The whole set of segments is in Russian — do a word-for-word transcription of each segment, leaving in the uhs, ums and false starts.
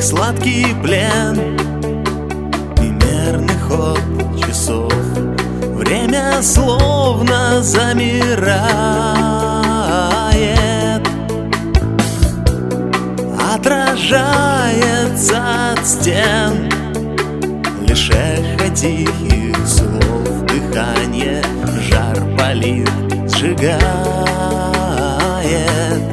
сладкий плен и мерный ход часов. Время словно замирает, отражается от стен. Лишь эхо тихих слов, дыхание, жар палит, сжигает.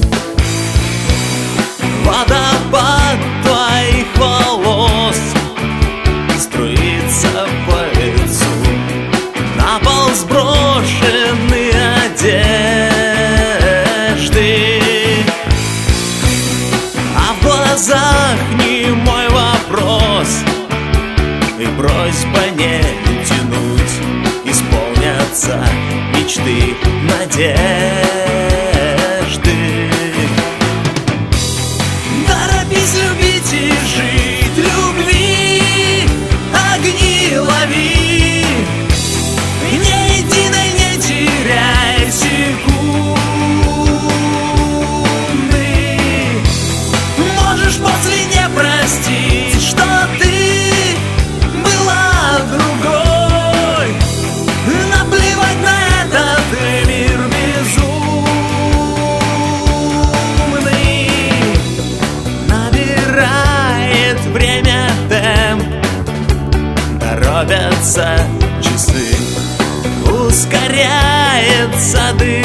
Водопад твоих волос струится по лицу, на пол сброшены одежды, а в глазах немой вопрос и просьба не тянуть. Исполнятся мечты, надежды. Торопись любить и жить, любви, огни лови, ни единой не теряй секунды. Можешь после не простить, что ты была другой. Наплевать на этот мир безумный. Набирает время темп, торопятся часы, ускоряется дым.